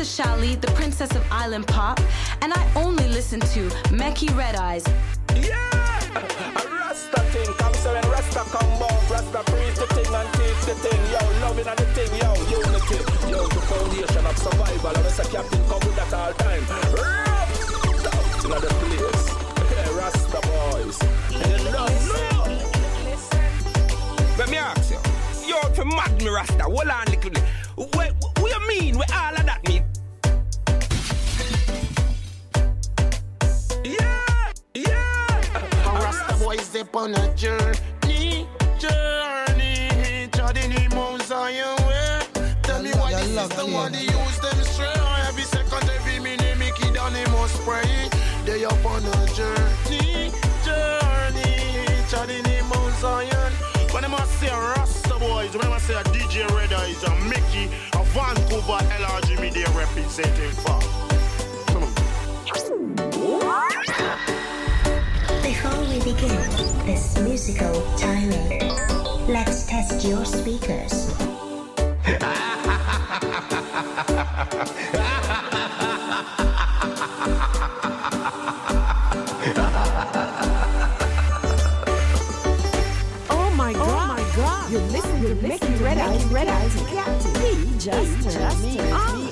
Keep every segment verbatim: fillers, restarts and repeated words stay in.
is Shali, the princess of island pop, and I only listen to Meki Red Eyes. Yeah! A Rasta thing, come so when Rasta come off, Rasta preach the thing and teach the thing, yo, loving and the thing, yo, unity, yo, the foundation of survival, and it's a captain come with that all time. Rough! Down to the place, yeah, Rasta boys, you know, no! Let me ask you, you out for mad me Rasta, hold on little bit. What, what, what you mean, what all of that mean? Yeah, yeah. A Rasta boys they on a journey, journey. Treading the Mount Zion way. Tell me why this is the one they use them straight. Every second, every minute, make it down, they must pray. They up on a journey, journey. Treading the Mount Zion. When I must say a Rasta boys, when I must say a D J Red Eyes, a Mickey, a Vancouver L R G media representing for. Before we begin this musical tirade, let's test your speakers. Oh my God! Oh my God! You listen to Mickey Red Eyes, Red Eyes, Captain. He just turned me on.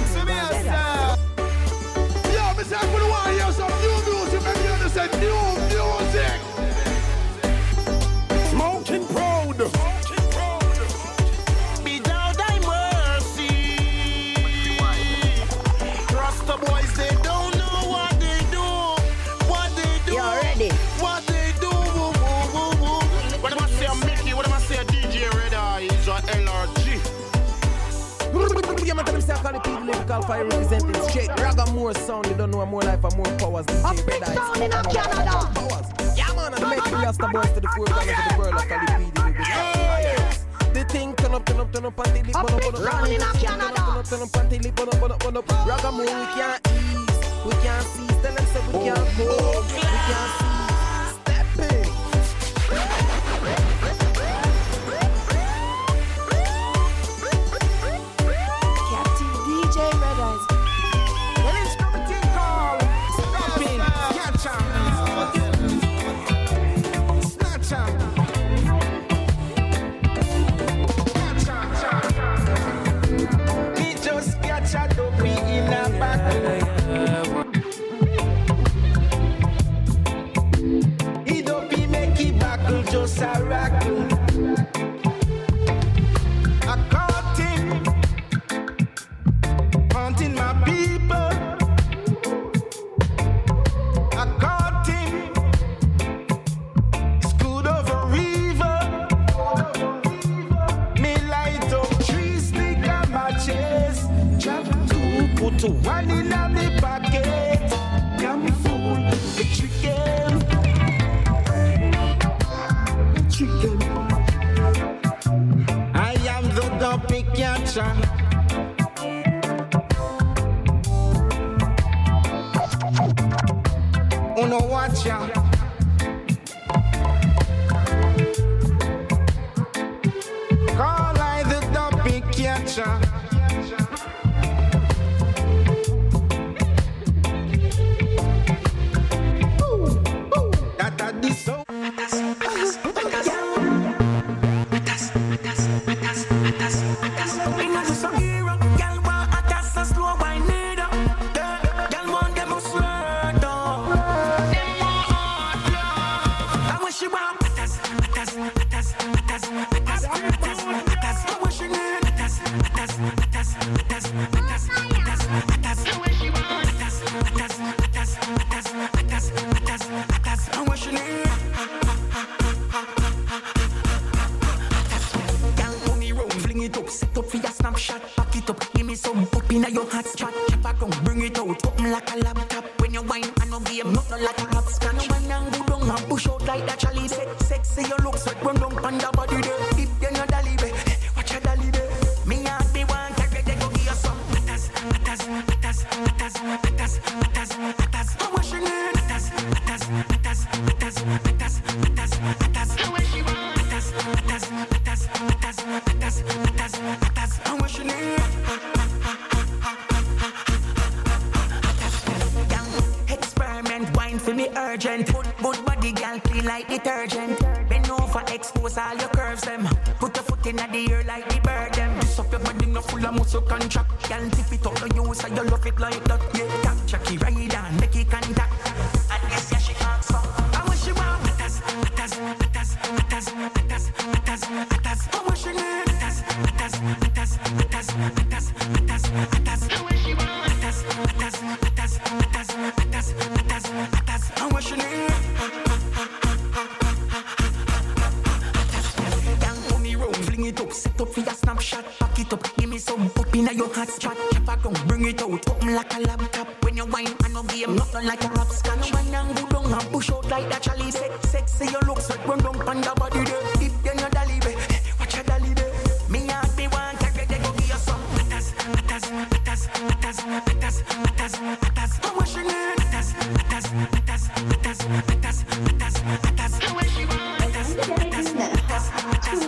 Yo, Mister I want to hear some new music. Make you understand new music. Smoking proud. Be down thy mercy. Rasta boys, they don't know what they do. What they do. You ready? What they do. Woo, woo, woo, woo. What am I say, Mickey? What am I say, D J Red Eyes or L R G? Yeah, man, tell them say I call the people lyrical fire representing straight ragga more sound. You don't know more life and more powers. D J Red Eyes. Sound in Canada. Powers. Yeah, man, and make the Rasta boys to the four corners of the world like Cali P D. The thing turn up, turn up, turn up, and they lip on up, on up. Sound in Canada. Turn up, turn up, and they lip on up, on up, on up. Ragga more, we can't ease, we can't seize. Tell them say we can't go, we can't seize. Step in. Captain D J Red Eyes. Well, it's coming to call. Stop it. Catch up. Snatch up. Catch up. We just catch a dopey in a battle. He dopey make it buckle just a rackle. I caught him haunting my people. I caught him schooled over river. Me light up trees, stick on my chest. Chop two, put one in a me pocket. Come fool, the chicken, chicken. I am the dopey catcher. Uno watch ya. Call I the dopey catcher. That a the so. urgent. Good, good body, girl, clean like detergent. Bend over, expose all your curves, them. Put your foot in the air like the bird, them. Twist up your body, no full of muscle contract. Girl, tip it up, no use, and you love it like that. Yeah, tap, Jackie, ride on, make it contact. And yes, yeah, she can't stop. I wish you want atas, atas, atas, atas, atas, atas, atas. I wish you need atas, atas, atas, atas, atas, atas, atas. I wish you want atas, atas, atas, atas, atas, atas, atas. I wish you need. Fling it up, set up for your snapshot. Pack it up, give me some up in your hot spot. Chop a gun, bring it out, open like a laptop. When you wine, I no game, nothing like a rap scotch. Wine and go down and push out like that Charlie said. Sexy, you look sweat, run down on the body there. Deep in your dolly, babe, watch your dolly there. Me and me want to get go give you some atas, atas, atas, atas, atas, atas, atas. How much you need? Atas, atas, atas, atas, atas, atas, atas. How much you want? Atas, atas, atas, atas, atas.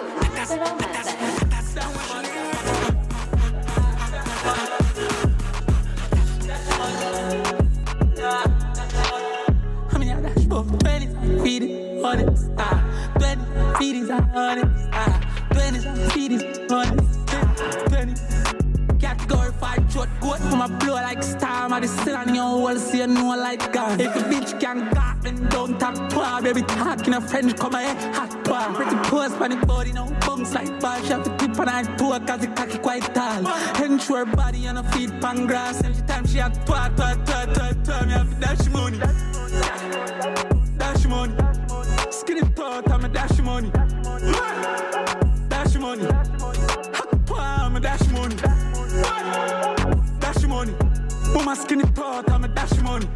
Feed on it, ah, twenty, feed it on it, ah, twenty, feed it on it, twenty. Category five, short coat from a blow like star, man, it's still on your wall, so you know like God. If a bitch can got then don't talk to baby, talking a French, come here, hot bar. Pretty post on the body, no bumps like bar, she have to tip on her toe, cause the cocky quite tall. Ensure body on her feet, pan grass, every time she have twat, twat, twat, twat, twat, me have to dash money. Dash money. Skinny thought I'm a dash money. Dash money. I'm a dash money. Dash money. Mama skinny thought I'm a dash money.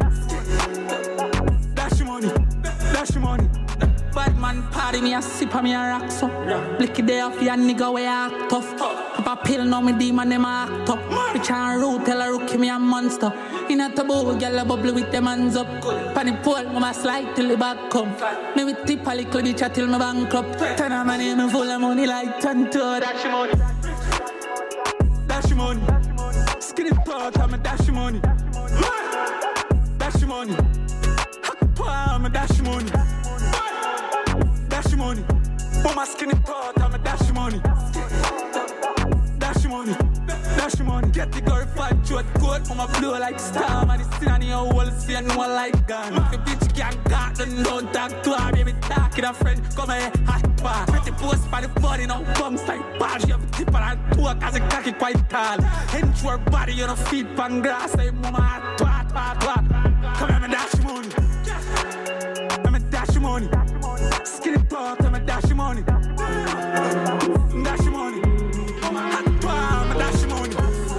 Dash money. Dash money. Bad man party me a sip of me a rock so. Blicky day off ya nigga way act tough. Pop a pill now me demon them act up. Rich and root tell a rookie me a monster. In a taboo, girl a bubble with them hands up. Panny pole, mama slide till the back come. Me with tip a little bitch till me bankrupt. Turn on my name and full of money like Tanto. Dash money. Dash money. Skinny thought I'm a dash money. Dash money. I'm a dash money. Dash money. Mama skinny thought I'm a dash money. Dash money. Dash money. Get the girl fight short coat. Mama blow like star. Man, it's still on your wall, see and one like gun. If the bitch can't got, then don't talk to her. Baby, talk to a friend, come here, hot bar. Pretty post by the body, no bumps like bar. She have a tip on her toe, cause the cocky quite tall. Hench her body, you know, feet pan grass. Say, mama, hot, twat, twat, twat. Come here, me dash money. I'm a dash money. Skinny thought, I'm a dash money. Dash money. Hot twat, I'm a dash money.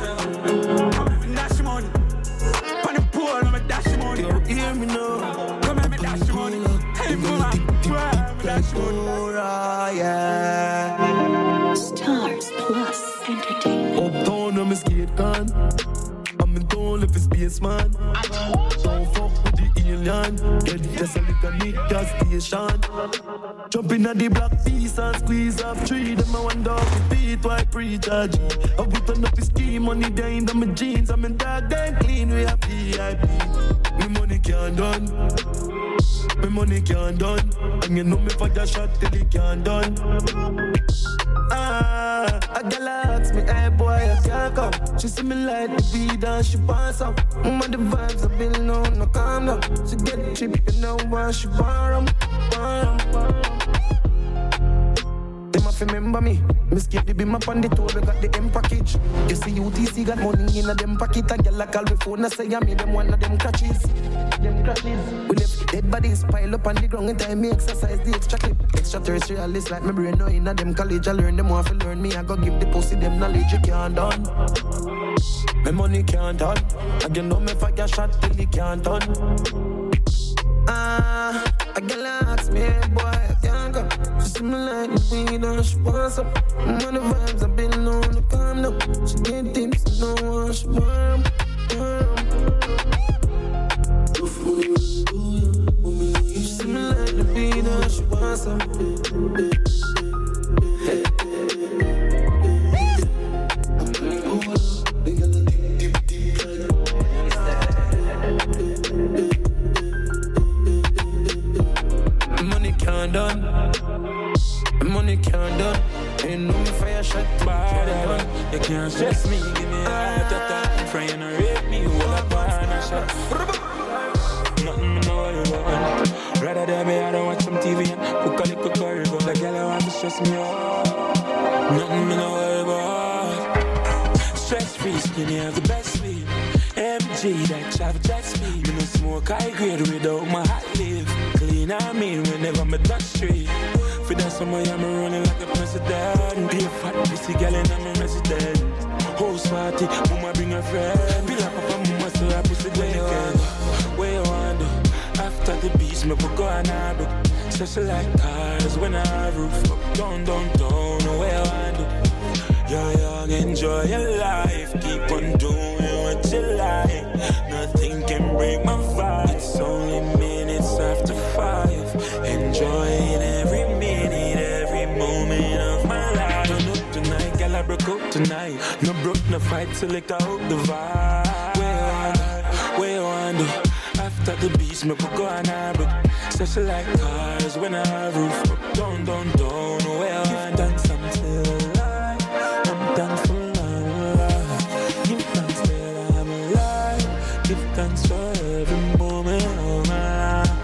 Dash money. Pan the pool, I'm a dash money. You hear me now? Come here, me dash money. Hey, mama, twat, me dash money. Yeah. Stars Plus Entertainment. Uptown, I'm a skate gun. I'm in town if it's baseman. Don't fuck with the alien. Get just a little nigga station. Jump in at the black piece and squeeze off three. Them I wonder if the beat why pre-charge. I put on up the scheme, money down in my jeans. I'm in dark, then clean, we have V I P. Me money can't done. Me money can't done. And you know me for the shot till it can't done. Ah, a girl asks me, hey boy, I can't come. She see me like the beat and she pass up. Mm, the vibes are building on, no calm down. She get trippy, you know why she borrow, borrow, borrow. Them have to remember me. Me skip the beam up on the tour, we got the M package. You see U T C got money in a them pocket. A girl like call me phone, I say I made them one of them crutches. Them crutches. We left dead bodies pile up on the ground. In time me exercise the extra clip. Extraterrestrialist like me brain now in a them college. I learn them want to learn me. I go give the pussy them knowledge you can't done. My money can't done. And you know me fire shot till it can't done. Ah, a girl asks me, hey boy, I can't go. She see me like the weed and she wants up. When the vibes I've been on the calm down. She get tips, no one she warm, warm. She see me like the weed and she wants up. Hey, don't stress me, give me a heart attack. Friend, or rape me, hold up on a shot. Nothing me know worry about. Rather than me, I don't watch some T V and cook a little curry. But the girl I want to stress me out. Nothing me know worry about. Stress-free skin, you have the best sleep. M G, that travel jet speed. Me no smoke high grade without my hot live. Clean I mean whenever me touch street. For that summer, I'm running like a president. Be a fat pussy girl and I'm a resident. House party, mama bring a friend. Be like papa, mama say I pussy go again. Where you want to? After the beach, me go and I do. Special like cars when I roof up. Down, down, down, where you want to? You're young, enjoy your life. Keep on doing what you like. Nothing can break my vibe. It's only minutes after five. Enjoying every minute, every moment of my life. Turn up tonight, girl, I broke up tonight. No broke, no fight, select out the vibe. Where you want, where you want to? After the beach, me go and I broke. Special like cars when I roof up. Down, down, down, where you want to? Dance until alive. I'm thankful I'm alive. Give thanks that I'm alive. Give thanks for every moment of my life.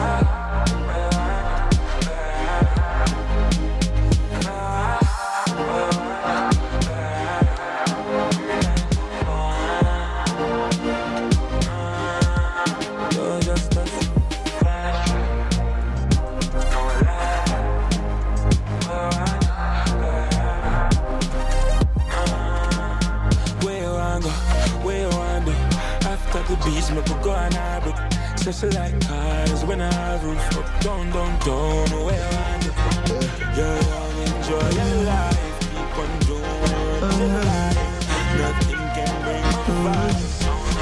The beach, me go and I broke. Special like cars when I roof up. Down, down, down, where I want to. Yeah, enjoy your life. Keep on doing what you like. Nothing can bring my vibe.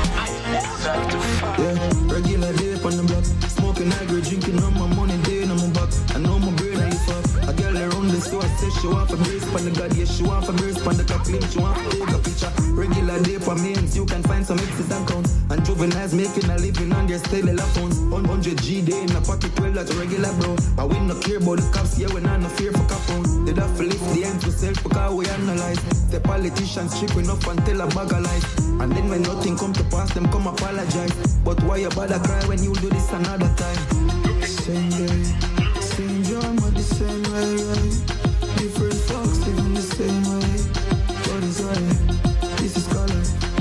Yeah, regular day on the block. Smoking agri, drinking on my money, day on my back. I know my brain I lift up. A girl around the store says she want for brace pan the god. Yes, she want for brace pan the cap claim. She want to take a picture. Regular day for means you can find some exes and counts. And juveniles making a living on their cellular phones. one hundred G day in a pocket, well that's regular bro. I win no care about the cops, yeah when I no fear for cap on. They have to lift the end to self because we analyze. The politicians tripping up and tell a bag of lies. And then when nothing come to pass, them come apologize. But why you bother cry when you do this another time? Same day, same drama, the same way, right? Different folks living the same way. What is right? This is color.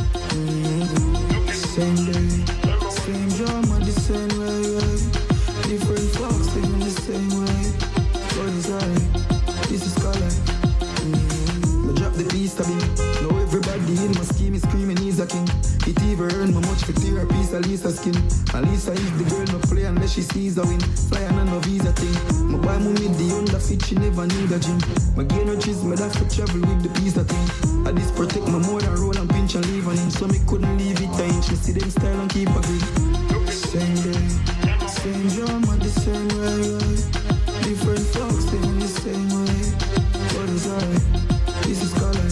Mm-hmm. Same day, same drama, the same way, right? Different folks living the same way. What is right? This is color. Mm-hmm. I drop the piece to me. Now everybody in my scheme is screaming he's a king. It even earn my much for tear a piece of Lisa's skin. And Lisa is the girl no play unless she sees a win. Fly on no visa thing. My boy move with the underfit, she never need a gym. My gain no cheese, my have to travel with the piece of thing. I this protect my more than roll and pinch and leave an inch. So me couldn't leave it an inch. Me see them style and keep a grip. Same day, same drama, the same way, right? Different folks living the same way. What is right? This is color.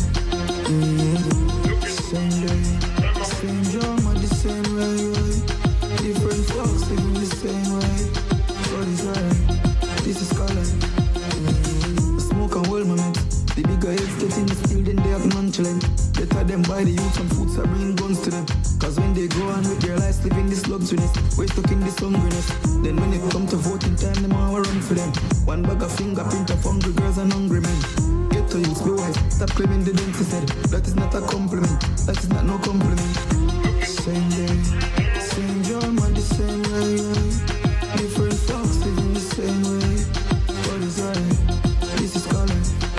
Mm-hmm. Same day, same drama, the same way, right? Different folks living the same way. What is right? This is color. Mm-hmm. Smoke and hold my mate. The bigger heads get in the steel, then they have nonchalant. They tell them buy the youth some foods and bring guns to them. Cause when they go on with their lives living this luxuriness, we're stuck in this hungriness. Then when it come to voting time, them all run for them. One bag of fingerprint of hungry girls and hungry men. Get to use, be wise, stop claiming the dentist said. That is not a compliment, that is not no compliment. Same day, same drama, the same way, right? Different folks living the same way. What is right? This is color.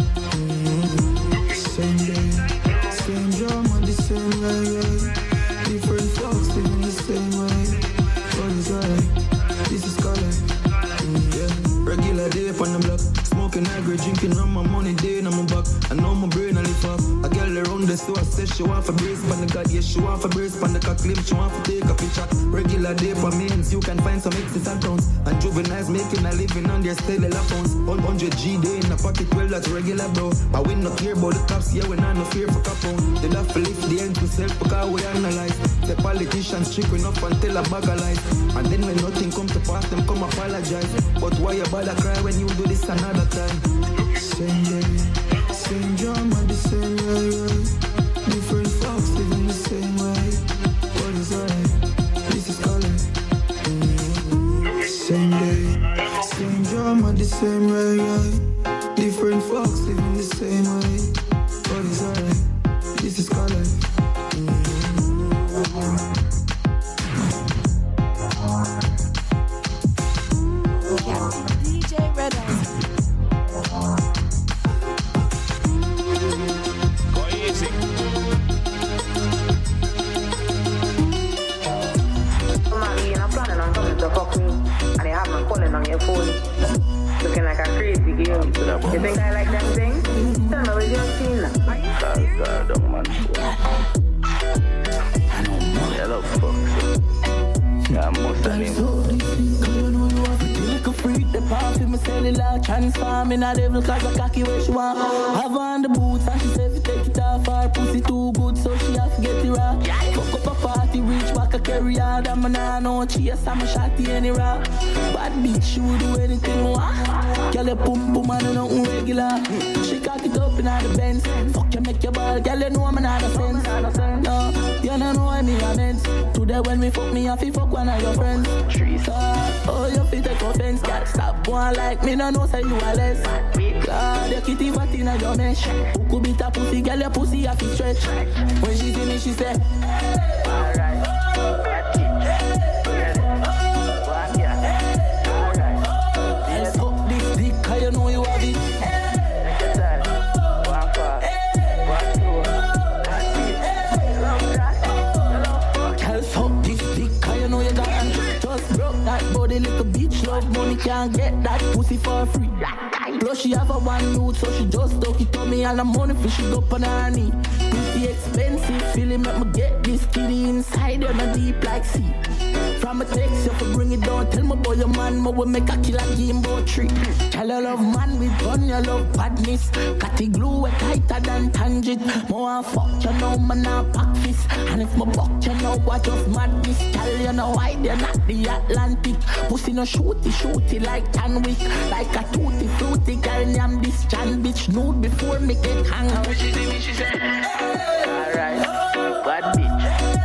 Mm-hmm. Same day, same drama, the same way, right? Different folks living the same way. What is right? This is color. Mm-hmm. Yeah. Regular day on the block. Smoking agri, drinking on my money, day on my back. I know my brain I lift up. A girl around the store says she want for brace pan the god. Yes, she want for brace pan the cock claim. She want to take a picture. Regular day for means you can find some exes and counts. And juveniles making a living on their cellular phones. one hundred G day in a pocket, well that's regular bro. I win no care about the cops, yeah when I no fear for cap on. They have to lift the end to self because we analyze. The politicians tripping up and tell a bag of lies. And then when nothing come to pass, them come apologize. But why you bother cry when you do this another time? Same day, same drama, the same way, right? folks living the same way. What is alright? This is color. Mm-hmm. Same day, same drama, the same way, right? Different folks living the same way. What is alright? This is color. D J Red Eyes. Go easy. Man, you're not planning on coming to fuck me, and you have my calling on your phone, looking like a crazy girl. You think I like them things? Tell me what you're seeing. God, God, don't man. I know more. Hello, folks. Yeah, I'm most of them. Like a freak, the pop in my cellular, transform in a devil cause I cocky where she want. Have on the boots and she say if you take it off, her pussy too good, so she have to get it raw. Fuck up a party, reach back a carry hard, and man I know chase, I'm a shotty any rock. Bad bitch, she will do anything what? Girl, you pum pum and nothing regular. She cock it up in all the Benz. Fuck you, make your ball, girl, you know I'm not a sense. No, you don't know what me a meant. Today when we fuck me, I feel fuck one of your friends. Uh, oh, you feel take offense, girl, stop one like me, no know say you are less. God, your kitty fat in a your mesh. Who could beat a pussy, girl, your pussy have to stretch. When she see me, she say, alright, alright, let's fuck this dick, cause you know you have it. That body little bitch love money, can't get that pussy for free. Plus she have a one youth, so she just stuck it on me and the money for she up on her knee. Pretty expensive, feeling make me get this kitty inside, you're not deep like sea. From a text, you for bring it down, tell my boy your man, more will make a killer game about tree. Tell you love man with gun, you love badness. Catty glue way tighter than tangent. More fuck, you know man not pack this. And if my buck, you know what just madness. Tell you know why they're not the Atlantic. Pussy no shooty, shooty like Tanwick. Like a tutti fruity girl, name this Chan bitch nude before me get hang. When she see me, she say, alright, bad bitch.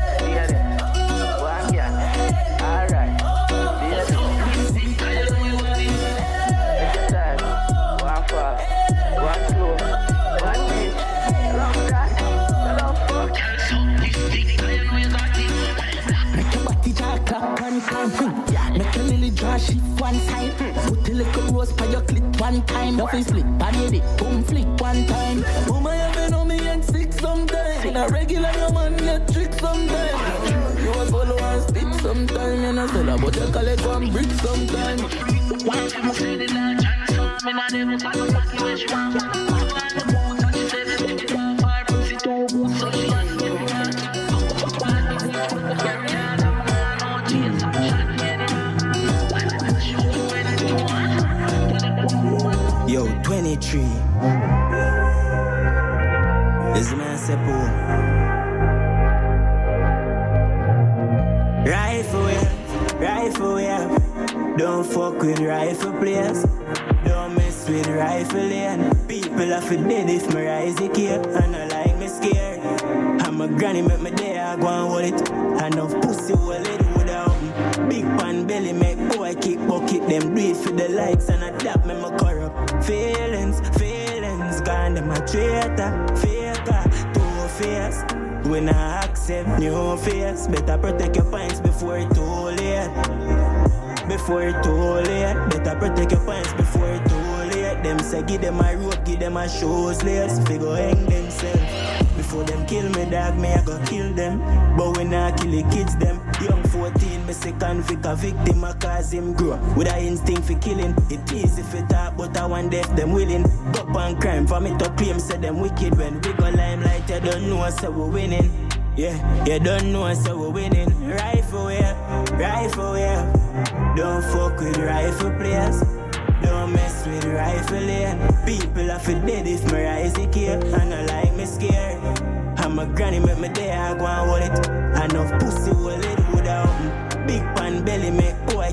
Make a lily draw shit one time. Put a little rose by your clit one time. Nothing split, body it, boom flick one time. Mama, you been on me and sick sometimes. In a regular, your man get trick sometimes. You a follow and spit sometime. You know, sell a but you collect one brick sometime. One time I said it now, chance so me not even talk about you when she want. I want the boots and she said it, it want fire, pussy too good, so she want to get me on. Carry on, I'm on, no chase, I'm shot. Yo, twenty-three. This man Seppo. Rifle way, rifle way. Don't fuck with rifle players. Don't mess with rifle lane. People have to dead if my rise a care. And I like me scared. I'm a granny make me there, I go and hold it. Enough pussy will let it without me. Big pan belly make boy kick bucket. Them do it for the likes and adapt me my corrupt. Feelings, feelings, gone them a traitor. Faker, two-faced. When I accept new face, better protect your pints before it's too late. Before it's too late, better protect your pints before it's too late. Them say give them a rope, give them a shoes lace. Figure hang themselves. Before them kill me, dog, me I go kill them. But when I kill the kids, them young fourteen, me say convict a victim, I cause him grow with a instinct for killing. It easy for talk, but I want death them willing. Up on crime, for me to claim, say them wicked. When we go limelight, you don't know, so we're winning. Yeah, you don't know, so we're winning. Rifle way, rifle way. Don't fuck with rifle players. Don't mess with rifle lane. People have to dead if my rise a care. And I like me scared. I'm a granny make me there, I go and hold it. Enough pussy will let it without me. Big pan belly make boy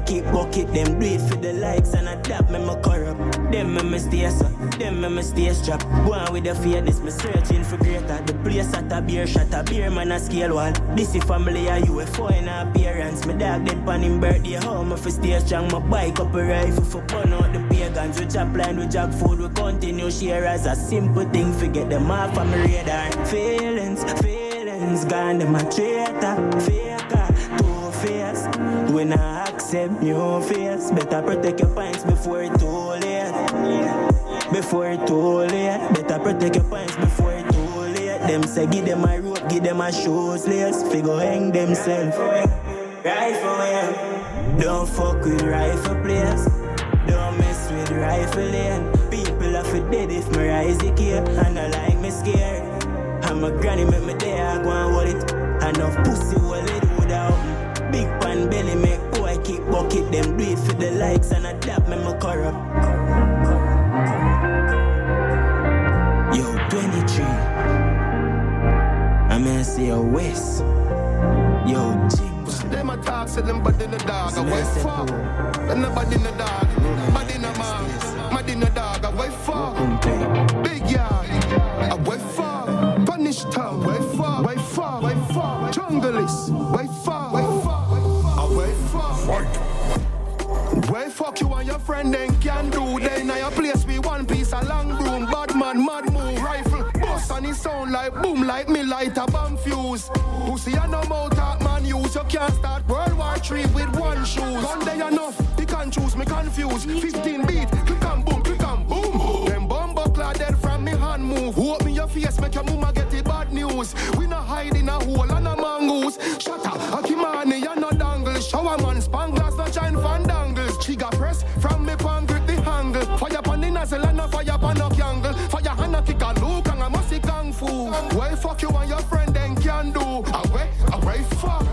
keep bucket. Them do it for the likes and adapt me my corrupt. Them me me stay so, them me me stay strap. Go on with the fairness, me searching for greater. The place at a beer shot, a beer man a scale wall. This is family a U F O in appearance. Me dog dead pan him birthday home. If I stay strong, my bike up a rifle for burn out the pagans. We chop line, we jack food, we continue share as a simple thing. Forget them off on my radar. Feelings, feelings, gone them a traitor. Faker, two-face. We not accept new face. Better protect your pints before it's too late. Before it's too late. Better protect your pints before it's too late. Them say give them a rope, give them a shoes lace. Figure hang themselves. Rifle yeah. Don't fuck with rifle players. Don't mess with rifle lane. People have to dead if my rise it here. And I like me scared. I'm a granny, make me there, I go and hold it. Enough pussy, hold it without. Big pan belly, make boy keep bucket. Them do it for the likes and adapt me, my corrupt. Yo, twenty-three. I'm gonna say a West. Yo, Jinx. Them a talk, say them body in the dog. Away far. Them the body in the dog. Body in the man. Body in the dog. Away far. Big yard. Away far. Punish town. Way far. Way far. Way far. Jungle is. Way far. Way far. Away far. Way fuck you and your friend then can do. They in your place with one piece of long broom. Bad man, mad move, rifle. Bust and it sound like boom, like me light a bomb fuse. Pussy and no mouth talk man use. You can't start World War Three with one shoes. Gun day enough, you can't choose me confused. Fifteen beat, click and boom, click and boom. Them bomb buckler dead from me hand move. Hope me your face, make your mama get the bad news. We not hide in a hole and a mongoose. Shut up, Akimani, you no dangle. Shower man, spanglers, no giant fandangles. Chiga press from me pan grip the handle. Fire pan the nozzle and no fire pan no candle. Fire hand a kick a look and a musty kung fu. Why fuck you and your friend then can do? Away, away fuck.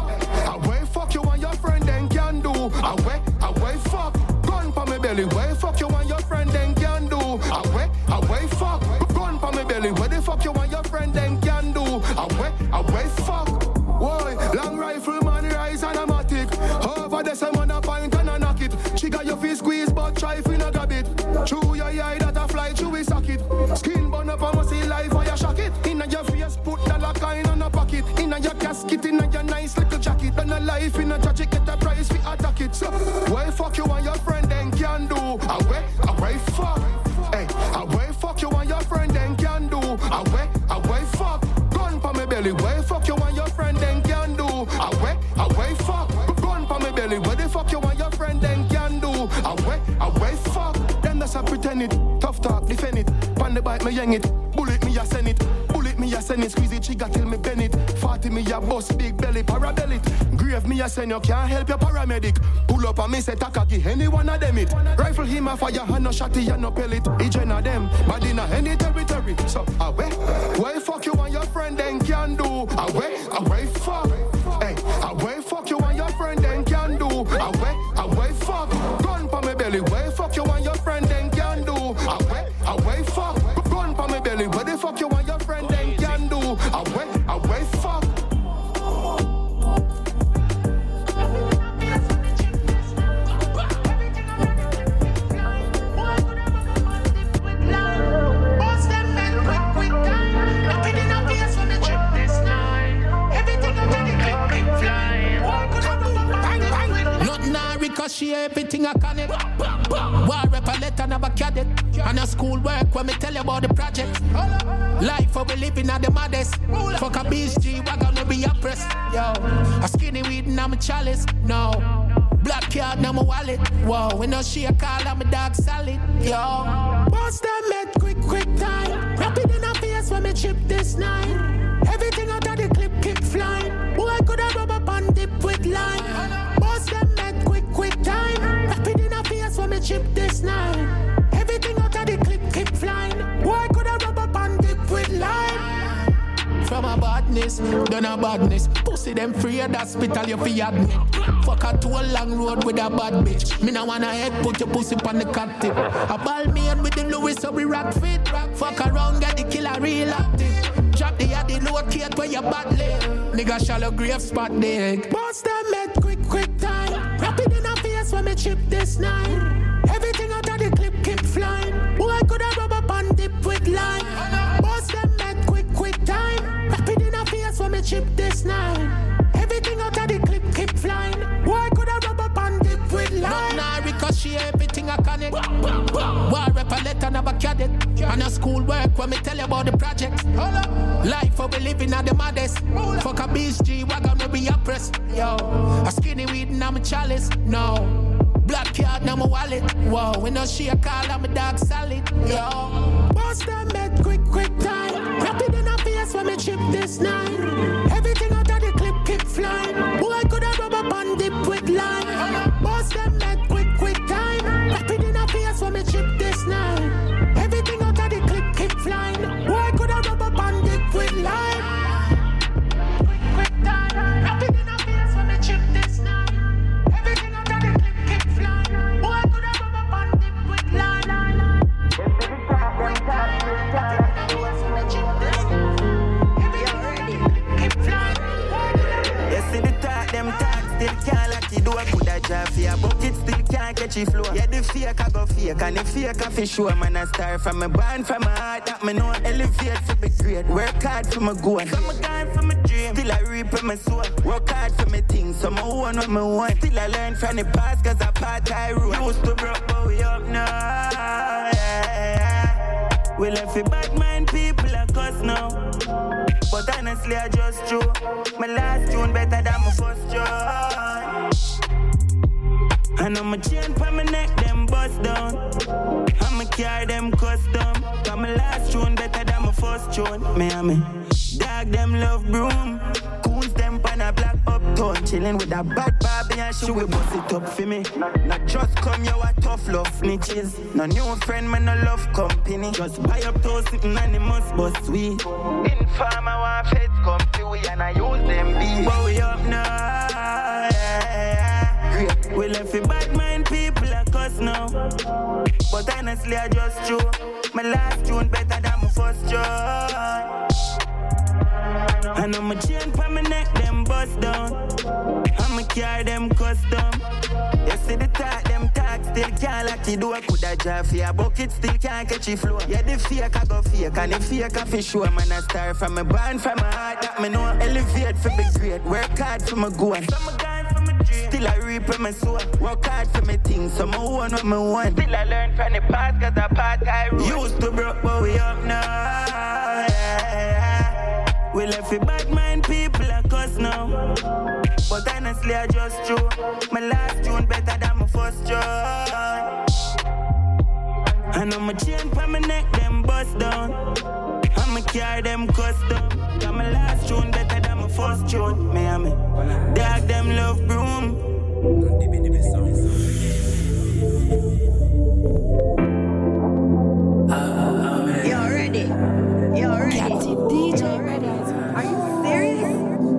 Away fuck you and your friend then can do. Away, away fuck. Gun pa me belly. Why fuck you and your friend then can do? Away, away fuck. Gun pa me belly. Where the fuck you and your friend then can do? Away, away fuck. Why? Long rifle man rise and a matic. Over the same man a pint and a knock it. She got your face squeeze but try finna grab it. Chew your eye that a fly chew we sock it. Skin burn up and see life or you shock it. Inna your face put the lock in on a pocket. Inna your casket inna your nice little jacket. And a life in a tragic get a price we attack it. So why fuck you and your friend then can do? Away, away fuck. Hey, away fuck you and your friend then can do. Away, away fuck. Gun pa me belly. Why fuck you and your friend then can do? Away, away fuck. Gun pa me belly. Where the fuck you and your friend then can do? Away, away fuck. Them that's a pretend it. Tough talk, defend it. Pan the bite me yang it. Bullet me a send it. Bullet me a send it. Squeeze it trigger till me bend it. Forty me a bust big belly parabel it. Grave me a send you can't help your paramedic. Pull up and me say takagi any one of them it. Rifle him a fire and no shotty and no pellet. Each one of them body in any territory. So away, why fuck you and your friend then can do? Away, away fuck. Hey, away fuck you and your friend then can do. Away, away fuck. Gun pa me belly. Why fuck you and your friend then can do? Away, away fuck. Gun pa me belly. Where the fuck you and your friend then can do? Away, away fuck. Cause she everything I connect. War rep a letter never cadet. And a school work when me tell you about the project. Life how we living at the maddest. Fuck a beast G, we're gonna be oppressed. Yo, a skinny weed and I'm a chalice. No, black card now my wallet. Whoa, we no share call I'm a dog solid. Yo, boss them met quick, quick time. Rapid in a face when me chip this nine. Everything out of the clip keep flying. Boy could have rub up and dip with line. Boss them met quick, quick time. Rapid in a face when me chip this nine. Everything out of the clip keep flying. Boy could have rub up and dip with line. From a badness, done a badness. Pussy them free at the hospital, you fi admit. Fuck a two long road with a bad bitch. Me nah wanna head put your pussy on the cat tip. A ball man with the Louis so we rock fit. Fuck around, get the killer real active. Drop the yard, the load kate where you badly. Nigga shallow grave spot dig. Boss them met quick, quick time. Rapid in a face. when me chip this nine. Everything out of the clip keep flying. Boy, could I rub up and dip with line? Boss them met quick, quick time. Rapid in a face when me chip this nine. Everything out of the clip keep flying. Boy, could I rub up and dip with line? Nah, ricochet, everything I connect. War rep a letter, never cadet. And a school work when me tell you about the project. Life how we living at the maddest. Fuck a beast G, wagon we be oppressed. Yo, a skinny weed and I'm a chalice. No. Black card, now my wallet. Whoa, we no share call, I'm a dog solid. Yo, boss them met quick, quick time. Rapid in a face when me chip this nine. Everything out of the clip keep flying. Boy, could I rub up and dip with line? Boss them met quick, quick time. Rapid in a face when me chip this nine. Everything out of the clip keep flying. Boy, could I rub up and dip with line? Quick, quick time. Rapid in a face when me chip this nine. Everything out of the clip keep flying. Boy, could I rub up and dip with line? You see the talk, them talk still can't lock the door. Could I drive for your bucket, still can't catch the flow. Yeah, the fake I go fake, and the fake I fi show. Man, I start from my band, from my heart, that me know elevate for be great. Work hard for my goal, from my gun for my dream. Still I reap for my soul. Work hard for my things, so my own what my want. Still I learn from the past, cause I part I road. Used to broke, but we up now. Yeah, yeah. We left the bad mind people like us now. But honestly, I just true. My last tune better than my first tune. And I'm a chain for my neck, them bust down. I'ma carry them custom. Cause my last tune better than my first tune. Me and me dog them love broom. Coons them pan a black uptown. Chillin' with a bad Barbie and she will bust it up for me. Not just come, you a tough love snitches. No new friend, man, no love company. Just buy up toast, sitting animals, but sweet. Inform I want feds come to we and I use them beats. But we up now, yeah, yeah, yeah. We left the bad mind people like us now. But honestly, I just true. My last tune better than my first tune. And I'm a chain for my neck, them bust down. I'ma carry them custom. You see the talk, them talk still can't lock the door. Could I drive for your bucket, still can't catch the flow. Yeah, the fake I go fake, and the fake I fi show. Man, I start from my band, from my heart, that me know elevate for be great. Work hard for my goal, so my gun for my dream. Still I reap for my soul. Work hard for my things, so my own what me want. Still I learn from the past, cause I part I road. Used to broke, but we up now. Yeah, yeah. We left the bad mind people like us now. But honestly, I just true. My last tune better than my first tune. And I'm a chain for my neck, them bust down. I'ma carry them custom. Got my last tune better than my first tune. Me and me dog them love broom. You're ready. You're ready. Captain D J ready. Are you serious?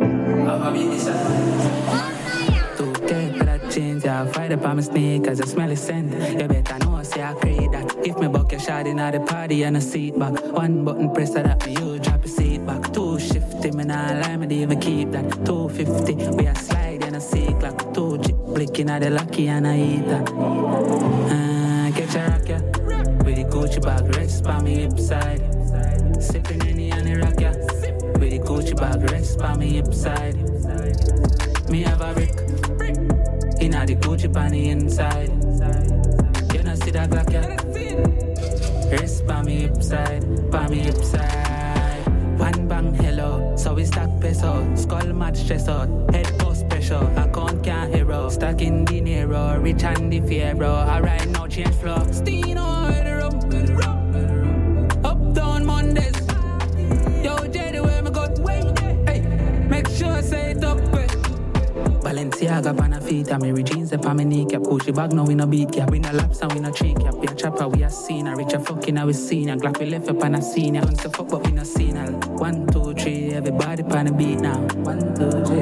To take that change, I fight upon my snake as I smell the scent. You better know, say I create that. If me buck your shot in the party and a seat back. One button press that me, you drop your seat back. Two shifty, me nah lie, me even keep that. Two fifty, we a slide and a seat clock. Two chip blinking at the lucky and I eat that. Uh, catch a rock, yeah. With the Gucci bag, rest by me hip side. Sipping any and the rock, yeah. With the Gucci bag, rest by me hip side. Me have a brick. Inna the Gucci pan the inside. You know see that Glock, yeah. Rest by me hip side, by me hip side. One bang hello, so we stack peso. Skull mad stress out, head post pressure. Account can't hero, stuck in the Nero. Rich and the fear, bro. Alright now change flow. Stino, head rum. Up down Mondays. Yo, Jay, where me go? Hey, make sure I say it up quick. Balenciaga pan a feet, and Mary jeans up on my kneecap. Gucci bag now we no beat cap. We no laps and we no tree cap. We a chopper, we a scene. A rich a fucking a we seen. A Glock we left up on a scene. Don't say fuck but we no seen. One, two, three, everybody pan a beat now. One, two, three.